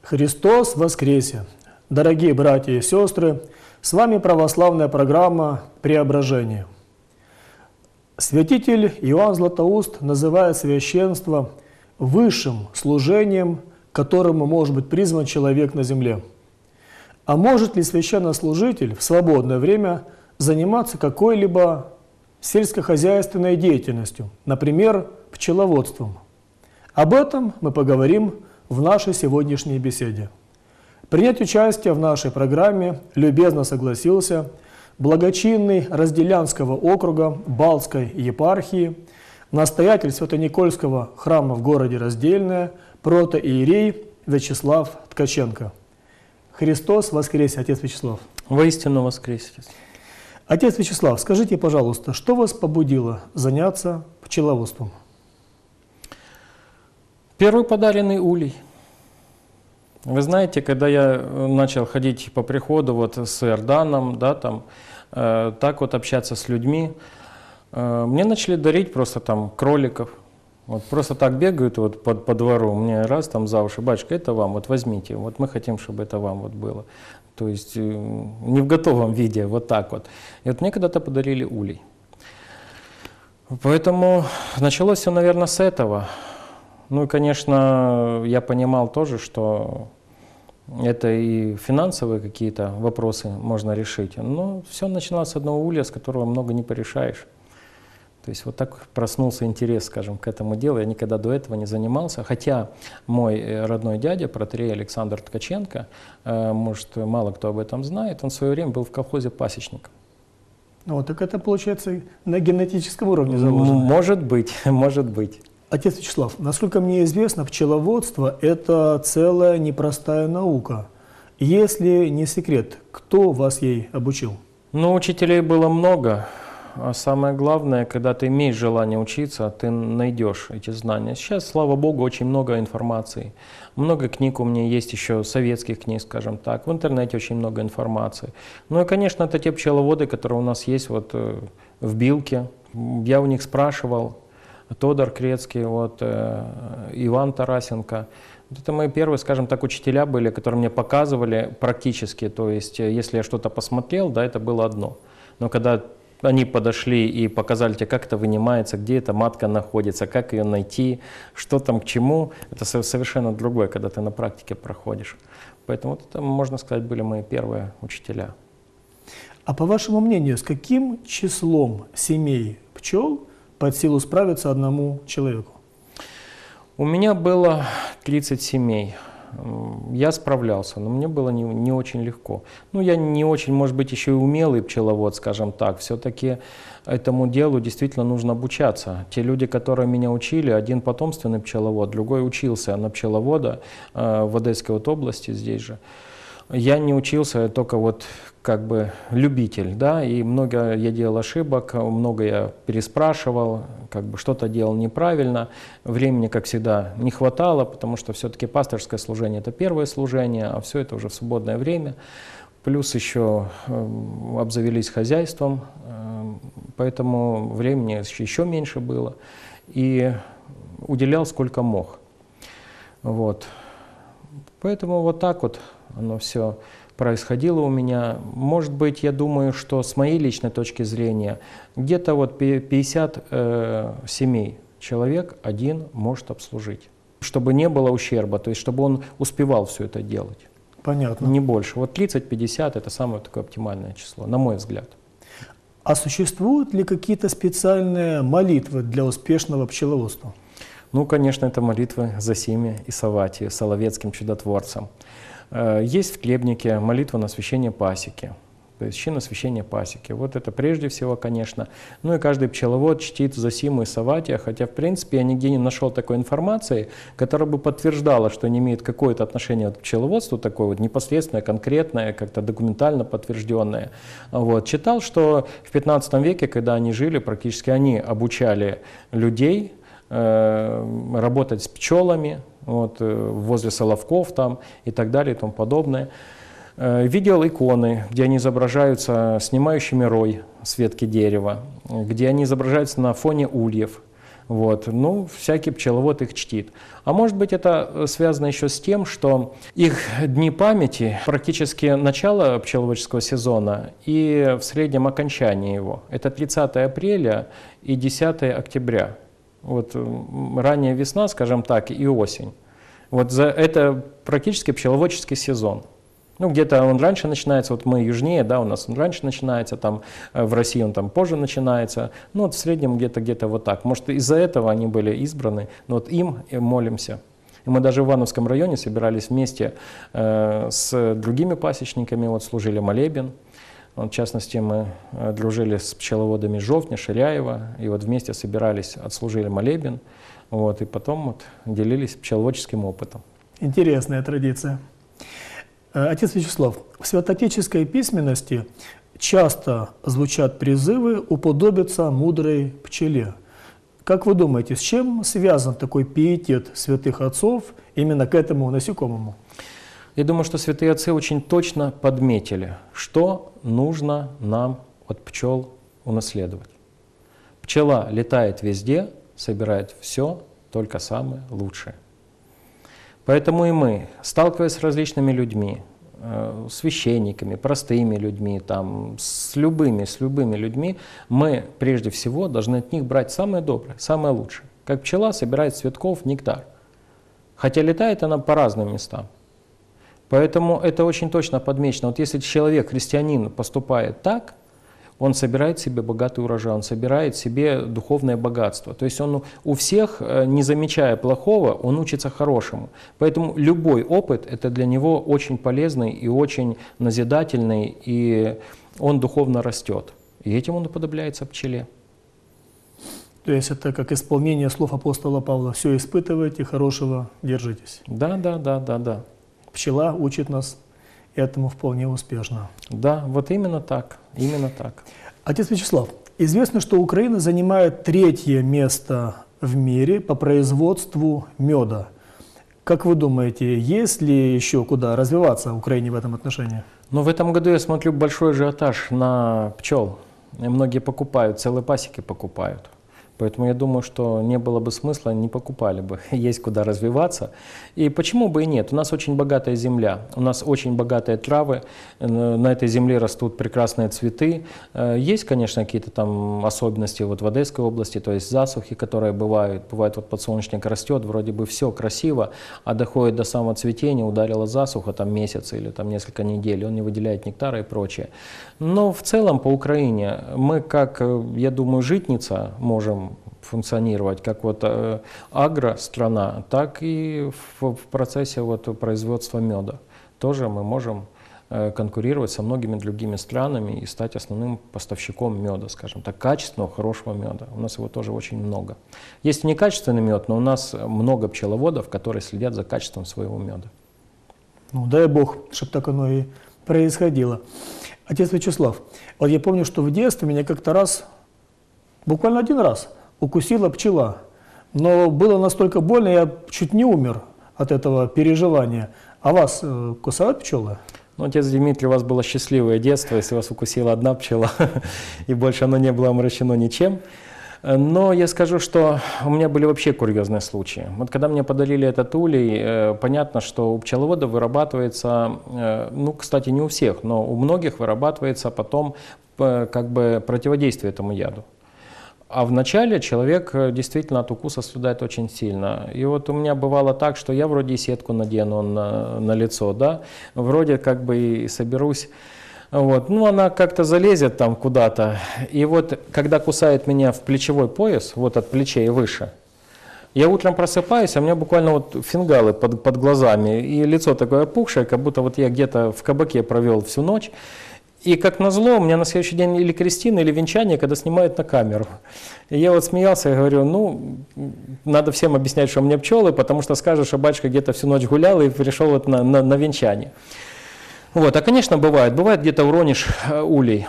Христос воскресе! Дорогие братья и сестры, с вами православная программа «Преображение». Святитель Иоанн Златоуст называет священство высшим служением, которому может быть призван человек на земле. А может ли священнослужитель в свободное время заниматься какой-либо сельскохозяйственной деятельностью, например, пчеловодством? Об этом мы поговорим в нашей сегодняшней беседе. Принять участие в нашей программе любезно согласился благочинный Разделянского округа Балтской епархии, настоятель Свято-Никольского храма в городе Раздельное, протоиерей Вячеслав Ткаченко. Христос воскресе, отец Вячеслав! Воистину воскресе! Отец Вячеслав, скажите, пожалуйста, что вас побудило заняться пчеловодством? Первый подаренный улей. Вы знаете, когда я начал ходить по приходу вот с Иорданом, да, там, так вот общаться с людьми, мне начали дарить просто там кроликов. Вот просто так бегают вот по двору, мне раз там за уши: батюшка, это вам, вот возьмите, вот мы хотим, чтобы это вам вот было. То есть не в готовом виде, вот так вот. И вот мне когда-то подарили улей. Поэтому началось все, наверное, с этого. Ну и, конечно, я понимал тоже, что это и финансовые какие-то вопросы можно решить. Но все начиналось с одного улья, с которого много не порешаешь. То есть вот так проснулся интерес, скажем, к этому делу. Я никогда до этого не занимался. Хотя мой родной дядя, протоиерей Александр Ткаченко, может, мало кто об этом знает, он в свое время был в колхозе пасечником. Ну, так это, получается, на генетическом уровне заложено. Может быть, может быть. Отец Вячеслав, насколько мне известно, пчеловодство – это целая непростая наука. Если не секрет, кто вас ей обучил? Ну, учителей было много. А самое главное, когда ты имеешь желание учиться, ты найдешь эти знания. Сейчас, слава Богу, очень много информации. Много книг у меня есть, еще советских книг, скажем так. В интернете очень много информации. Ну и, конечно, это те пчеловоды, которые у нас есть вот в Билке. Я у них спрашивал. Тодор Крецкий, вот, Иван Тарасенко. Это мои первые, скажем так, учителя были, которые мне показывали практически. То есть, если я что-то посмотрел, да, это было одно. Но когда они подошли и показали тебе, как это вынимается, где эта матка находится, как ее найти, что там к чему, это совершенно другое, когда ты на практике проходишь. Поэтому вот это, можно сказать, были мои первые учителя. А по вашему мнению, с каким числом семей пчел под силу справиться одному человеку? У меня было 30 семей. Я справлялся, но мне было не очень легко. Ну, я не очень, может быть, еще и умелый пчеловод, скажем так. Все-таки этому делу действительно нужно обучаться. Те люди, которые меня учили, один потомственный пчеловод, другой учился на пчеловода в Одесской вот области, здесь же. Я не учился, я только вот как бы любитель, да, и много я делал ошибок, много я переспрашивал, как бы что-то делал неправильно, времени, как всегда, не хватало, потому что все-таки пасторское служение – это первое служение, а все это уже в свободное время, плюс еще обзавелись хозяйством, поэтому времени еще меньше было, и уделял сколько мог, вот, поэтому вот так вот оно все происходило у меня. Может быть, я думаю, что с моей личной точки зрения, где-то вот 50 семей человек один может обслужить. Чтобы не было ущерба, то есть чтобы он успевал все это делать. Понятно. Не больше. Вот 30-50 это самое такое оптимальное число, на мой взгляд. А существуют ли какие-то специальные молитвы для успешного пчеловодства? Ну, конечно, это молитвы за семя и Саватию, соловецким чудотворцем. Есть в Хлебнике молитва на освящение пасеки, то есть чин освящения пасеки. Вот это прежде всего, конечно. Ну и каждый пчеловод чтит Зосиму и Саватия, хотя, в принципе, я нигде не нашел такой информации, которая бы подтверждала, что они имеют какое-то отношение к пчеловодству, такое вот непосредственное, конкретное, как-то документально подтвержденное. Вот. Читал, что в 15 веке, когда они жили, практически они обучали людей работать с пчелами, вот, возле соловков там и так далее и тому подобное. Видел иконы, где они изображаются снимающими рой с ветки дерева, где они изображаются на фоне ульев. Вот. Ну, всякий пчеловод их чтит. А может быть, это связано еще с тем, что их дни памяти, практически начало пчеловодческого сезона и в среднем окончание его. Это 30 апреля и 10 октября. Вот ранняя весна, скажем так, и осень. Вот это практически пчеловодческий сезон. Ну, где-то он раньше начинается, вот мы южнее, да, у нас он раньше начинается, там в России он там позже начинается. Ну, вот в среднем где-то вот так. Может, из-за этого они были избраны, но вот им молимся. И мы даже в Ивановском районе собирались вместе с другими пасечниками, вот служили молебен. Вот, в частности, мы дружили с пчеловодами Жовтня, Ширяева, и вот вместе собирались, отслужили молебен, вот, и потом вот делились пчеловодческим опытом. Интересная традиция. Отец Вячеслав, в святоотеческой письменности часто звучат призывы уподобиться мудрой пчеле. Как вы думаете, с чем связан такой пиетет святых отцов именно к этому насекомому? Я думаю, что святые отцы очень точно подметили, что нужно нам от пчел унаследовать. Пчела летает везде, собирает все, только самое лучшее. Поэтому и мы, сталкиваясь с различными людьми, священниками, простыми людьми, там, с любыми людьми, мы прежде всего должны от них брать самое доброе, самое лучшее. Как пчела собирает с цветков нектар. Хотя летает она по разным местам. Поэтому это очень точно подмечено. Вот если человек, христианин, поступает так, он собирает себе богатый урожай, он собирает себе духовное богатство. То есть он у всех, не замечая плохого, он учится хорошему. Поэтому любой опыт – это для него очень полезный и очень назидательный, и он духовно растет. И этим он уподобляется пчеле. То есть это как исполнение слов апостола Павла: «Все испытывайте, хорошего держитесь». Да. Пчела учит нас этому вполне успешно. Да, вот именно так, именно так. Отец Вячеслав, известно, что Украина занимает 3-е место в мире по производству меда. Как вы думаете, есть ли еще куда развиваться Украине в этом отношении? Но в этом году я смотрю большой ажиотаж на пчел. И многие покупают, целые пасеки покупают. Поэтому я думаю, что не было бы смысла, не покупали бы. Есть куда развиваться. И почему бы и нет? У нас очень богатая земля, у нас очень богатые травы, на этой земле растут прекрасные цветы. Есть, конечно, какие-то там особенности вот в Одесской области, то есть засухи, которые бывают. Бывает, вот подсолнечник растет, вроде бы все красиво, а доходит до самого цветения, ударила засуха там месяц или там несколько недель, он не выделяет нектара и прочее. Но в целом по Украине мы, как, я думаю, житница можем функционировать, как вот агространа, так и в процессе вот производства меда. Тоже мы можем конкурировать со многими другими странами и стать основным поставщиком меда, скажем так, качественного, хорошего меда. У нас его тоже очень много. Есть некачественный мед, но у нас много пчеловодов, которые следят за качеством своего меда. Ну, дай Бог, чтобы так оно и происходило. Отец Вячеслав, вот я помню, что в детстве меня как-то раз, буквально один раз, укусила пчела. Но было настолько больно, я чуть не умер от этого переживания. А вас кусают пчелы? Ну, отец Дмитрий, у вас было счастливое детство, если вас укусила одна пчела, и больше оно не было омрачено ничем. Но я скажу, что у меня были вообще курьезные случаи. Вот когда мне подарили этот улей, понятно, что у пчеловодов вырабатывается, ну, кстати, не у всех, но у многих вырабатывается потом как бы противодействие этому яду. А вначале человек действительно от укуса страдает очень сильно. И вот у меня бывало так, что я вроде и сетку надену на лицо, да, вроде как бы и соберусь. Вот. Ну, она как-то залезет там куда-то. И вот, когда кусает меня в плечевой пояс, вот от плечей выше, я утром просыпаюсь, а у меня буквально вот фингалы под глазами, и лицо такое опухшее, как будто вот я где-то в кабаке провел всю ночь. И как назло, у меня на следующий день или крестины, или венчание, когда снимают на камеру. И я вот смеялся и говорю, ну, надо всем объяснять, что у меня пчелы, потому что скажешь, что батюшка где-то всю ночь гулял и пришел вот на венчание. Вот, а, конечно, бывает где-то уронишь улей,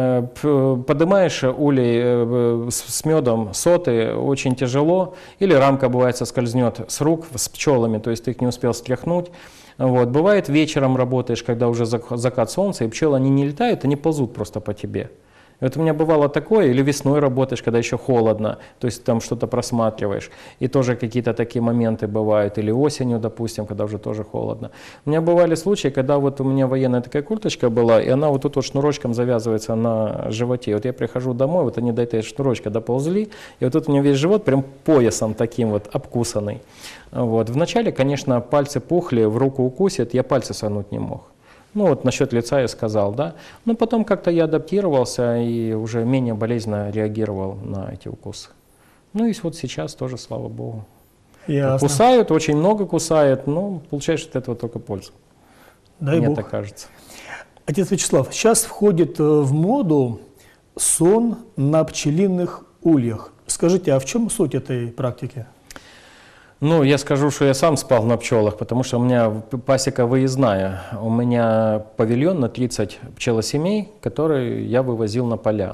поднимаешь улей с медом соты, очень тяжело, или рамка, бывает, соскользнет с рук с пчелами, то есть ты их не успел стряхнуть. Вот, бывает, вечером работаешь, когда уже закат солнца, и пчелы, они не летают, они ползут просто по тебе. Вот у меня бывало такое, или весной работаешь, когда еще холодно, то есть там что-то просматриваешь, и тоже какие-то такие моменты бывают, или осенью, допустим, когда уже тоже холодно. У меня бывали случаи, когда вот у меня военная такая курточка была, и она вот тут вот шнурочком завязывается на животе. Вот я прихожу домой, вот они до этой шнурочка доползли, и вот тут у меня весь живот прям поясом таким вот обкусанный. Вот. Вначале, конечно, пальцы пухли, в руку укусит, я пальцы согнуть не мог. Ну вот насчет лица я сказал, да. Но потом как-то я адаптировался и уже менее болезненно реагировал на эти укусы. Ну и вот сейчас тоже, слава богу. Ясно. Кусают, очень много кусают, но получаешь от этого только пользу. Дай Мне Бог. так кажется. Отец Вячеслав, сейчас входит в моду сон на пчелиных ульях. Скажите, а в чем суть этой практики? Ну, я скажу, что я сам спал на пчелах, потому что у меня пасека выездная. У меня павильон на 30 пчелосемей, которые я вывозил на поля.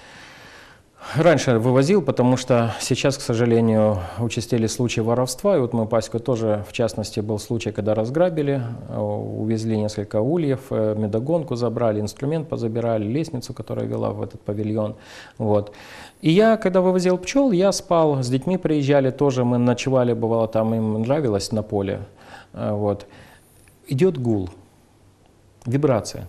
Раньше вывозил, потому что сейчас, к сожалению, участились случаи воровства. И вот мою пасеку тоже, в частности, был случай, когда разграбили, увезли несколько ульев, медогонку забрали, инструмент позабирали, лестницу, которая вела в этот павильон. Вот. И я, когда вывозил пчел, я спал, с детьми приезжали тоже, мы ночевали, бывало, там им нравилось на поле. Вот. Идет гул, вибрация.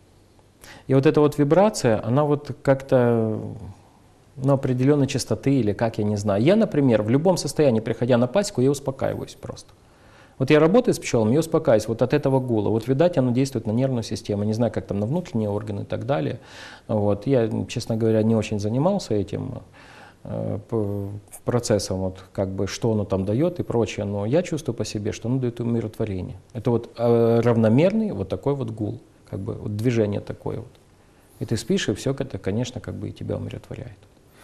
И вот эта вот вибрация, она вот как-то... определенной частоты или как, я не знаю. Я, например, в любом состоянии, приходя на пасеку, я успокаиваюсь просто. Вот я работаю с пчелами, я успокаиваюсь вот от этого гула. Вот, видать, оно действует на нервную систему, не знаю, как там на внутренние органы и так далее. Вот. Я, честно говоря, не очень занимался этим процессом, вот, как бы, что оно там дает и прочее, но я чувствую по себе, что оно дает умиротворение. Это вот равномерный вот такой вот гул, как бы вот движение такое вот. И ты спишь, и все это, конечно, как бы и тебя умиротворяет.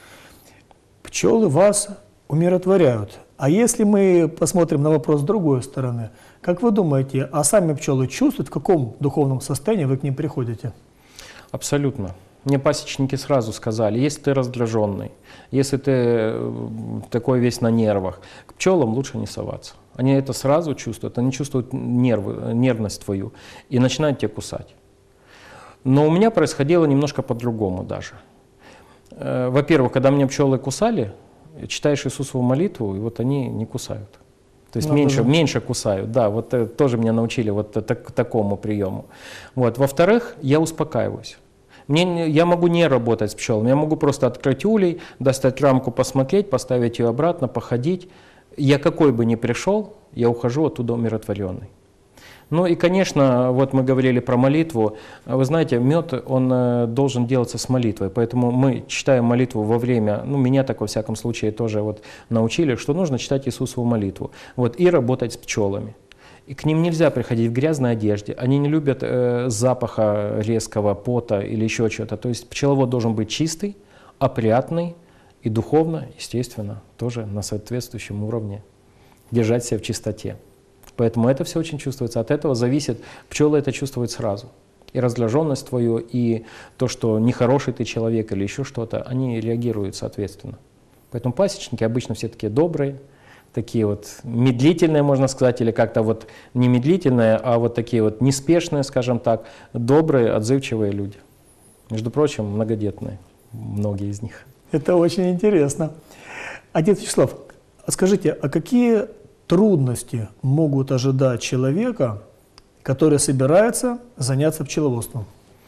Пчелы вас умиротворяют. А если мы посмотрим на вопрос с другой стороны, как вы думаете, а сами пчелы чувствуют, в каком духовном состоянии вы к ним приходите? Абсолютно. Мне пасечники сразу сказали, если ты раздраженный, если ты такой весь на нервах, к пчелам лучше не соваться. Они это сразу чувствуют, они чувствуют нервность твою и начинают тебя кусать. Но у меня происходило немножко по-другому даже. Во-первых, когда меня пчелы кусали, читаешь Иисусову молитву, и вот они не кусают. То есть меньше кусают, да, вот тоже меня научили вот такому приему. Вот. Во-вторых, я успокаиваюсь. Я могу не работать с пчелами, я могу просто открыть улей, достать рамку, посмотреть, поставить ее обратно, походить. Я какой бы ни пришел, я ухожу оттуда умиротворенный. Ну и, конечно, вот мы говорили про молитву. Вы знаете, мед, он должен делаться с молитвой, поэтому мы читаем молитву во время, ну меня так во всяком случае тоже вот научили, что нужно читать Иисусову молитву, вот, и работать с пчелами. И к ним нельзя приходить в грязной одежде, они не любят запаха резкого пота или еще чего-то. То есть пчеловод должен быть чистый, опрятный и духовно, естественно, тоже на соответствующем уровне держать себя в чистоте. Поэтому это все очень чувствуется. От этого зависит, пчелы это чувствуют сразу. И раздраженность твою, и то, что нехороший ты человек или еще что-то, они реагируют соответственно. Поэтому пасечники обычно все такие добрые, такие вот медлительные, можно сказать, или как-то вот не медлительные, а вот такие вот неспешные, скажем так, добрые, отзывчивые люди. Между прочим, многодетные, многие из них. Это очень интересно. Отец Вячеслав, скажите, а какие трудности могут ожидать человека, который собирается заняться пчеловодством?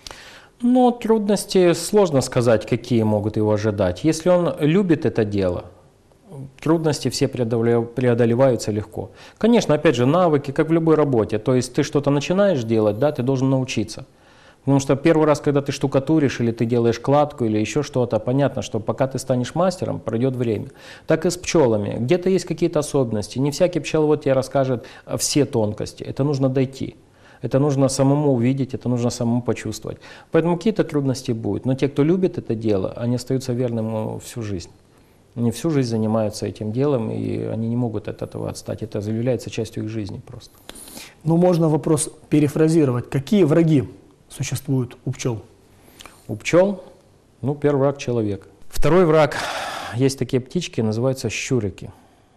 Ну, трудности сложно сказать, какие могут его ожидать. Если он любит это дело, трудности все преодолеваются легко. Конечно, опять же, навыки, как в любой работе. То есть ты что-то начинаешь делать, да, ты должен научиться. Потому что первый раз, когда ты штукатуришь, или ты делаешь кладку, или еще что-то, понятно, что пока ты станешь мастером, пройдет время. Так и с пчелами. Где-то есть какие-то особенности. Не всякий пчеловод тебе расскажет все тонкости. Это нужно дойти. Это нужно самому увидеть, это нужно самому почувствовать. Поэтому какие-то трудности будут. Но те, кто любит это дело, они остаются верными всю жизнь. Они всю жизнь занимаются этим делом, и они не могут от этого отстать. Это является частью их жизни просто. Ну, можно вопрос перефразировать. Какие враги существуют у пчел? У пчел, ну, первый враг — человек. Второй враг, есть такие птички, называются щурики.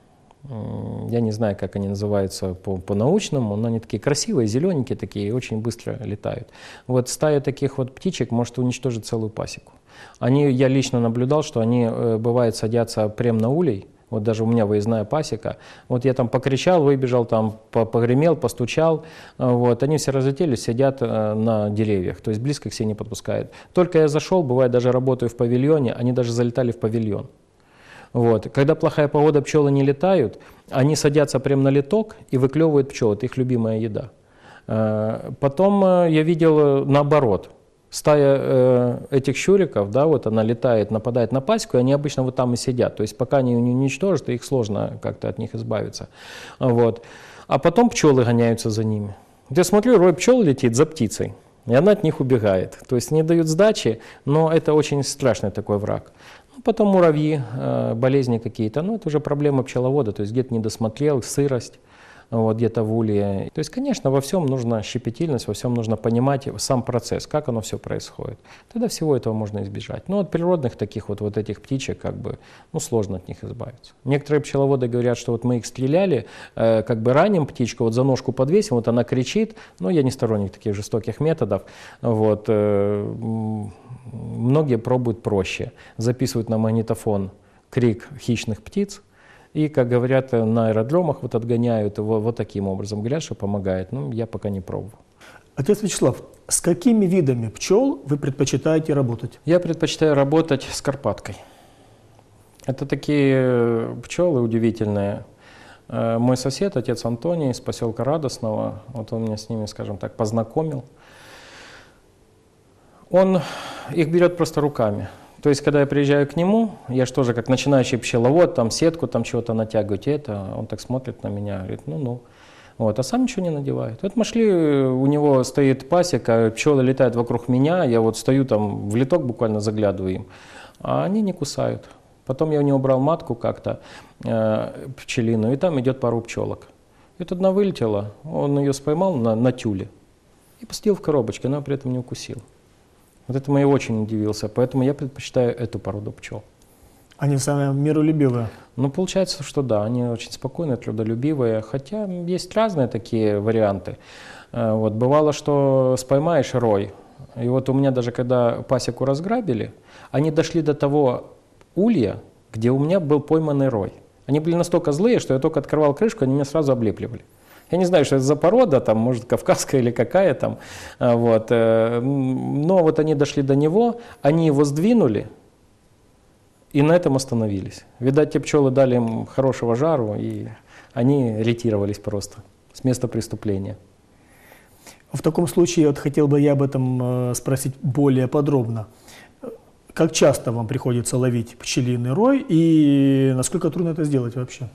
Я не знаю, как они называются по-научному, но они такие красивые, зелененькие такие, и очень быстро летают. Вот стая таких вот птичек может уничтожить целую пасеку. Я лично наблюдал, что они, бывает, садятся прямо на улей. Вот даже у меня выездная пасека. Вот я там покричал, выбежал, там погремел, постучал. Вот, они все разлетелись, сидят на деревьях, то есть близко к себе не подпускают. Только я зашел, бывает, даже работаю в павильоне, они даже залетали в павильон. Вот. Когда плохая погода, пчелы не летают, они садятся прямо на литок и выклевывают пчел. Это их любимая еда. Потом я видел наоборот. Стая этих щуриков, да, вот она летает, нападает на пасеку, и они обычно вот там и сидят. То есть пока они не уничтожат, их сложно как-то от них избавиться. Вот. А потом пчелы гоняются за ними. Вот я смотрю, рой пчел летит за птицей, и она от них убегает. То есть не дают сдачи, но это очень страшный такой враг. Потом муравьи, болезни какие-то, ну это уже проблема пчеловода, то есть где-то не досмотрел, сырость, вот, где-то в улье. То есть, конечно, во всем нужна щепетильность, во всем нужно понимать сам процесс, как оно все происходит. Тогда всего этого можно избежать. Но от природных таких вот этих птичек, как бы, ну сложно от них избавиться. Некоторые пчеловоды говорят, что вот мы их стреляли, как бы раним птичку, вот за ножку подвесим, вот она кричит, но я не сторонник таких жестоких методов, вот. Многие пробуют проще, записывают на магнитофон крик хищных птиц и, как говорят, на аэродромах вот отгоняют, вот таким образом говорят, что помогает. Ну, я пока не пробовал. Отец Вячеслав, с какими видами пчел вы предпочитаете работать? Я предпочитаю работать с Карпаткой. Это такие пчелы удивительные. Мой сосед, отец Антоний, из поселка Радостного, вот он меня с ними, скажем так, познакомил. Он их берет просто руками. То есть, когда я приезжаю к нему, я же тоже как начинающий пчеловод, там сетку, там чего-то натягивать, он так смотрит на меня, говорит, ну-ну. Вот, а сам ничего не надевает. Вот мы шли, у него стоит пасека, пчелы летают вокруг меня, я вот стою там в литок буквально заглядываю им, а они не кусают. Потом я у него брал матку как-то, пчелиную, и там идет пару пчелок. И тут одна вылетела, он ее споймал на тюле и посадил в коробочке, но при этом не укусил. Вот этому я очень удивился, поэтому я предпочитаю эту породу пчел. Они самые миролюбивые? Ну, получается, что да, они очень спокойные, трудолюбивые, хотя есть разные такие варианты. Вот, бывало, что споймаешь рой, и вот у меня даже когда пасеку разграбили, они дошли до того улья, где у меня был пойманный рой. Они были настолько злые, что я только открывал крышку, они меня сразу облепливали. Я не знаю, что это за порода, там, может, кавказская или какая там. Вот. Но вот они дошли до него, они его сдвинули и на этом остановились. Видать, те пчелы дали им хорошего жару, и они ретировались просто с места преступления. В таком случае вот хотел бы я об этом спросить более подробно. Как часто вам приходится ловить пчелиный рой и насколько трудно это сделать вообще?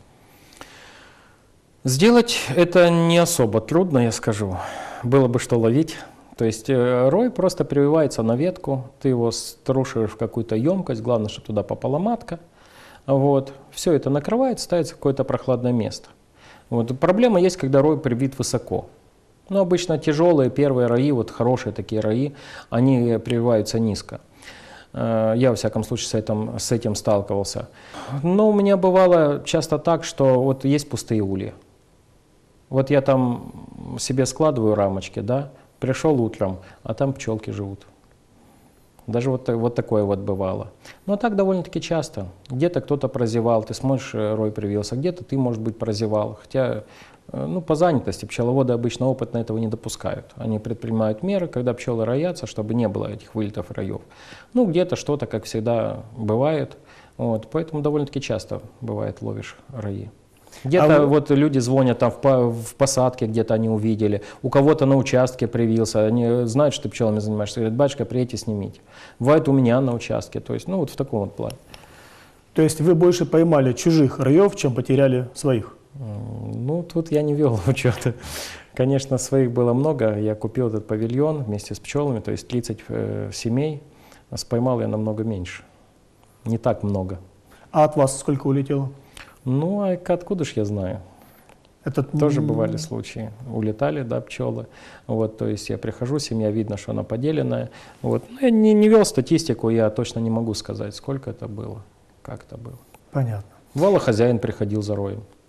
Сделать это не особо трудно, я скажу. Было бы что ловить. То есть рой просто прививается на ветку, ты его струшиваешь в какую-то емкость, главное, чтобы туда попала матка. Вот. Все это накрывается, ставится в какое-то прохладное место. Вот. Проблема есть, когда рой привит высоко. Но обычно тяжелые первые рои, вот хорошие такие рои, они прививаются низко. Я, во всяком случае, с этим сталкивался. Но у меня бывало часто так, что вот есть пустые ульи. Вот я там себе складываю рамочки, да, пришел утром, а там пчелки живут. Даже вот такое вот бывало. Но так довольно-таки часто. Где-то кто-то прозевал, ты смотришь, рой привился, где-то ты, может быть, прозевал. Хотя, ну, по занятости пчеловоды обычно опытно этого не допускают. Они предпринимают меры, когда пчелы роятся, чтобы не было этих вылетов раев. Ну, где-то что-то, как всегда, бывает. Вот, поэтому довольно-таки часто бывает, ловишь рои. Где-то вот люди звонят там в посадке, где-то они увидели, у кого-то на участке привился, они знают, что ты пчелами занимаешься, говорят, батюшка, приедьте, снимите. Бывает у меня на участке, то есть, ну вот в таком вот плане. То есть вы больше поймали чужих роев, чем потеряли своих? Ну, тут я не вел учета. Конечно, своих было много, я купил этот павильон вместе с пчелами, то есть 30 семей, а поймал я намного меньше, не так много. А от вас сколько улетело? Ну, а откуда ж я знаю? Это тоже бывали случаи. Улетали, да, пчелы. Вот, то есть я прихожу, семья, видно, что она поделенная. Вот. Ну, я не вел статистику, я точно не могу сказать, сколько это было, как это было. Понятно. Бывало, хозяин приходил за роем.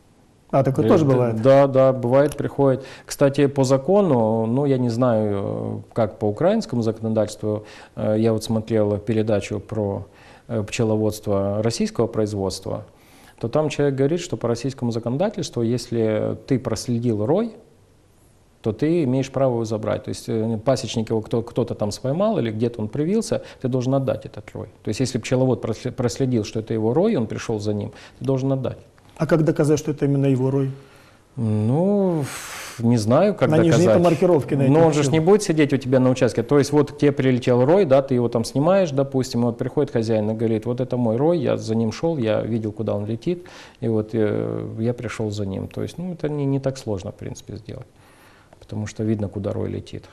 А, такое тоже бывает? Да, да, бывает, приходит. Кстати, по закону, ну, я не знаю, как по украинскому законодательству, я вот смотрел передачу про пчеловодство российского производства, то там человек говорит, что по российскому законодательству, если ты проследил рой, то ты имеешь право его забрать. То есть пасечник его кто-то там споймал или где-то он привился, ты должен отдать этот рой. То есть если пчеловод проследил, что это его рой, он пришел за ним, ты должен отдать. А как доказать, что это именно его рой? Ну, не знаю, как доказать. На нижней маркировке на этом. Но он же не будет сидеть у тебя на участке. То есть вот к тебе прилетел рой, да, ты его там снимаешь, допустим, и вот приходит хозяин и говорит, вот это мой рой, я за ним шел, я видел, куда он летит, и вот я пришел за ним. То есть, ну, это не так сложно, в принципе, сделать, потому что видно, куда рой летит.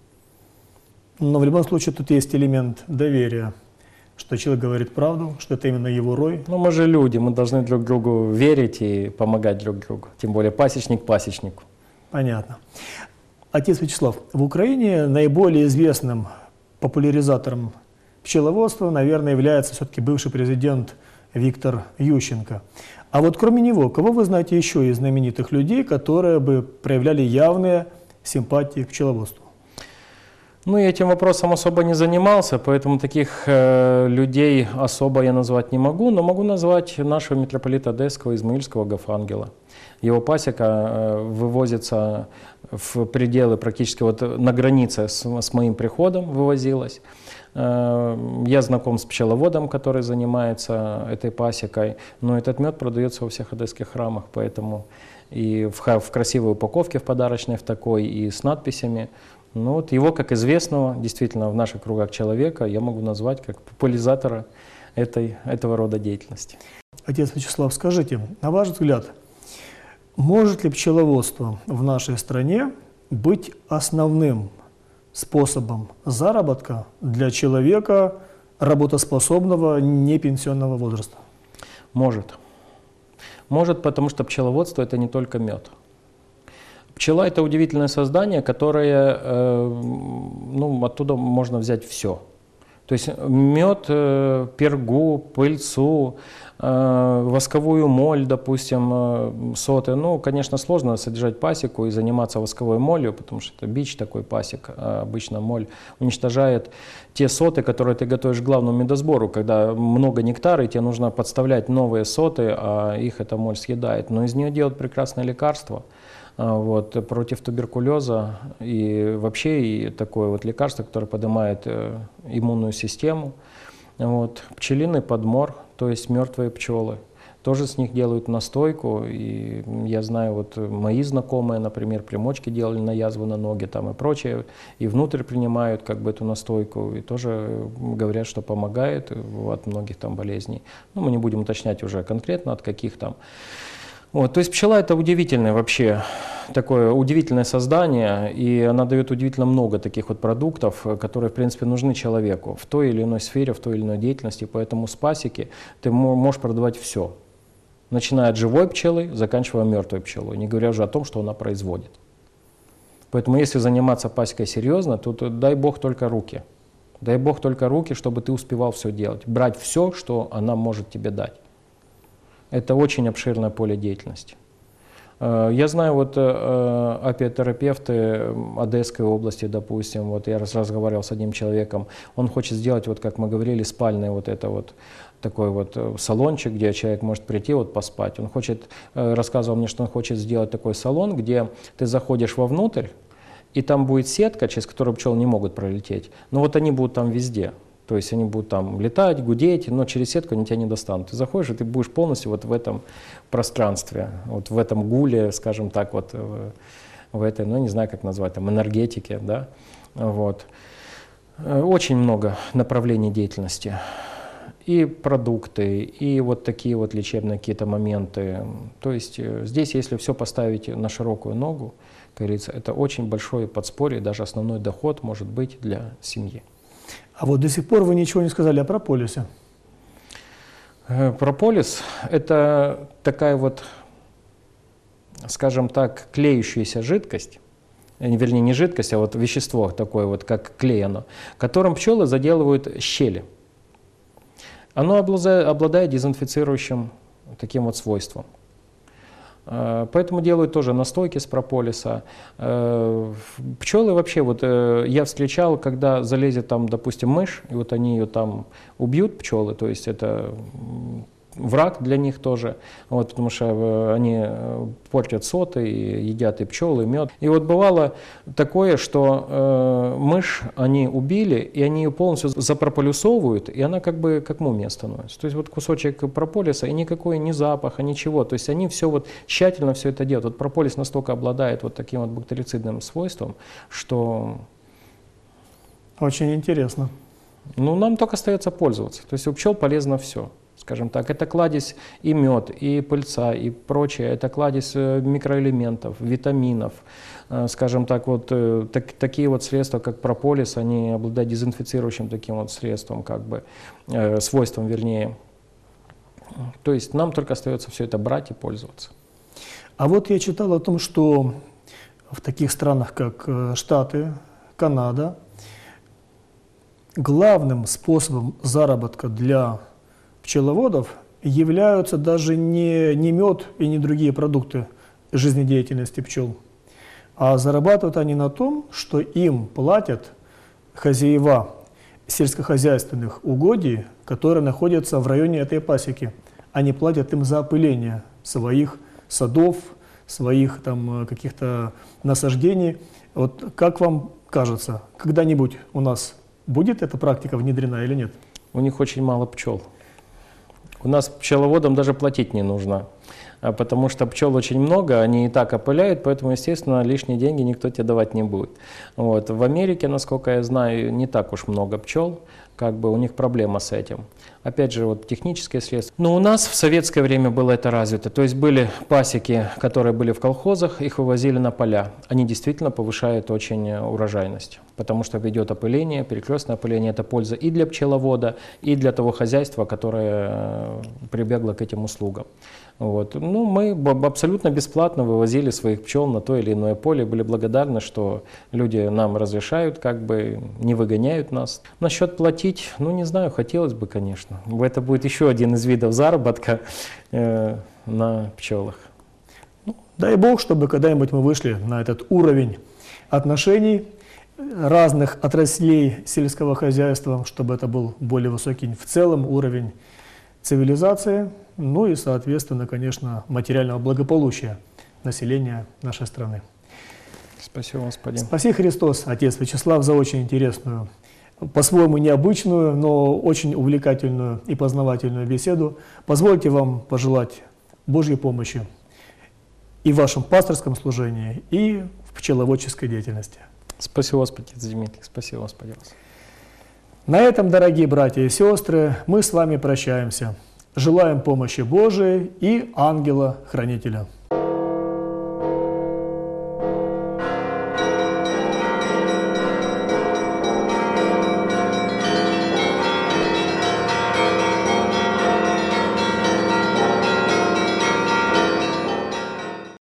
Но в любом случае тут есть элемент доверия, что человек говорит правду, что это именно его рой. Ну, мы же люди, мы должны друг другу верить и помогать друг другу, тем более пасечник пасечнику. Понятно. Отец Вячеслав, в Украине наиболее известным популяризатором пчеловодства, наверное, является все-таки бывший президент Виктор Ющенко. А вот кроме него, кого вы знаете еще из знаменитых людей, которые бы проявляли явные симпатии к пчеловодству? Ну, я этим вопросом особо не занимался, поэтому таких людей особо я назвать не могу, но могу назвать нашего митрополита Одесского, Измаильского Гафангела. Его пасека вывозится в пределы практически вот на границе с моим приходом вывозилась. Я знаком с пчеловодом, который занимается этой пасекой, но этот мед продается во всех одесских храмах, поэтому и в красивой упаковке, в подарочной, в такой, и с надписями. Ну вот его, как известного, действительно, в наших кругах человека, я могу назвать как популяризатора этого рода деятельности. Отец Вячеслав, скажите, на ваш взгляд, может ли пчеловодство в нашей стране быть основным способом заработка для человека работоспособного непенсионного возраста? Может. Может, потому что пчеловодство – это не только мед. Пчела – это удивительное создание, которое, ну, оттуда можно взять все. То есть мед, пергу, пыльцу, восковую моль, допустим, соты. Ну, конечно, сложно содержать пасеку и заниматься восковой молью, потому что это бич такой пасек. А обычно моль уничтожает те соты, которые ты готовишь к главному медосбору, когда много нектара, и тебе нужно подставлять новые соты, а их эта моль съедает. Но из нее делают прекрасное лекарство. Вот, против туберкулеза и вообще и такое вот лекарство, которое поднимает иммунную систему. Вот. Пчелиный подмор, то есть мертвые пчелы, тоже с них делают настойку. И я знаю, вот мои знакомые, например, примочки делали на язву на ноги там и прочее, и внутрь принимают как бы эту настойку, и тоже говорят, что помогает от многих там болезней. Ну, мы не будем уточнять уже конкретно от каких там. Вот, то есть пчела – это удивительное вообще, такое удивительное создание, и она дает удивительно много таких вот продуктов, которые, в принципе, нужны человеку в той или иной сфере, в той или иной деятельности, поэтому с пасеки ты можешь продавать все, начиная от живой пчелы, заканчивая мертвой пчелой, не говоря уже о том, что она производит. Поэтому если заниматься пасекой серьезно, то дай Бог только руки. Дай Бог только руки, чтобы ты успевал все делать, брать все, что она может тебе дать. Это очень обширное поле деятельности. Я знаю, вот апиотерапевты Одесской области, допустим, вот я разговаривал с одним человеком, он хочет сделать, вот как мы говорили, спальный вот это вот такой вот салончик, где человек может прийти вот поспать. Он хочет, рассказывал мне, что он хочет сделать такой салон, где ты заходишь вовнутрь, и там будет сетка, через которую пчелы не могут пролететь, но вот они будут там везде. То есть они будут там летать, гудеть, но через сетку они тебя не достанут. Ты заходишь, и ты будешь полностью вот в этом пространстве, вот в этом гуле, скажем так, вот в этой, ну не знаю, как назвать, там энергетике, да, вот. Очень много направлений деятельности. И продукты, и вот такие вот лечебные какие-то моменты. То есть здесь, если все поставить на широкую ногу, как говорится, это очень большое подспорье, даже основной доход может быть для семьи. А вот до сих пор вы ничего не сказали о прополисе. Прополис – это такая вот, скажем так, клеющаяся жидкость, вернее не жидкость, а вот вещество такое вот, как клей оно, которым пчелы заделывают щели. Оно обладает дезинфицирующим таким вот свойством. Поэтому делают тоже настойки с прополиса. Пчелы вообще, вот я встречал, когда залезет там, допустим, мышь, и вот они ее там убьют, пчелы, то есть это враг для них тоже, вот, потому что они портят соты, и едят и пчелы, и мед. И вот бывало такое, что мышь они убили, и они ее полностью запрополисовывают, и она как бы как мумия становится. То есть вот кусочек прополиса, и никакой ни запаха, ничего. То есть они все вот тщательно все это делают. Вот прополис настолько обладает вот таким вот бактерицидным свойством, что... Очень интересно. Ну, нам только остается пользоваться. То есть у пчел полезно все. Скажем так, это кладезь и мед, и пыльца, и прочее, это кладезь микроэлементов, витаминов. Скажем так, вот такие вот средства, как прополис, они обладают дезинфицирующим таким вот средством, как бы, свойством вернее. То есть нам только остается все это брать и пользоваться. А вот я читал о том, что в таких странах, как Штаты, Канада, главным способом заработка для пчеловодов являются даже не мед и не другие продукты жизнедеятельности пчел, а зарабатывают они на том, что им платят хозяева сельскохозяйственных угодий, которые находятся в районе этой пасеки. Они платят им за опыление своих садов, своих там каких-то насаждений. Вот как вам кажется, когда-нибудь у нас будет эта практика внедрена или нет? У них очень мало пчел. У нас пчеловодам даже платить не нужно, потому что пчел очень много, они и так опыляют, поэтому, естественно, лишние деньги никто тебе давать не будет. Вот. В Америке, насколько я знаю, не так уж много пчел, как бы у них проблема с этим. Опять же, вот технические средства. Но у нас в советское время было это развито. То есть были пасеки, которые были в колхозах, их вывозили на поля. Они действительно повышают очень урожайность, потому что ведет опыление, перекрестное опыление. Это польза и для пчеловода, и для того хозяйства, которое прибегло к этим услугам. Вот. Ну, мы абсолютно бесплатно вывозили своих пчел на то или иное поле, были благодарны, что люди нам разрешают, как бы не выгоняют нас. Насчет платить, ну не знаю, хотелось бы, конечно. Это будет еще один из видов заработка на пчелах. Ну, дай Бог, чтобы когда-нибудь мы вышли на этот уровень отношений разных отраслей сельского хозяйства, чтобы это был более высокий в целом уровень цивилизации, ну и, соответственно, конечно, материального благополучия населения нашей страны. Спасибо, господин. Спаси Христос, отец Вячеслав, за очень интересную, по-своему необычную, но очень увлекательную и познавательную беседу. Позвольте вам пожелать Божьей помощи и в вашем пасторском служении, и в пчеловодческой деятельности. Спасибо, Господи, Дмитрий. Спасибо, Господи. На этом, дорогие братья и сестры, мы с вами прощаемся. Желаем помощи Божией и ангела-хранителя.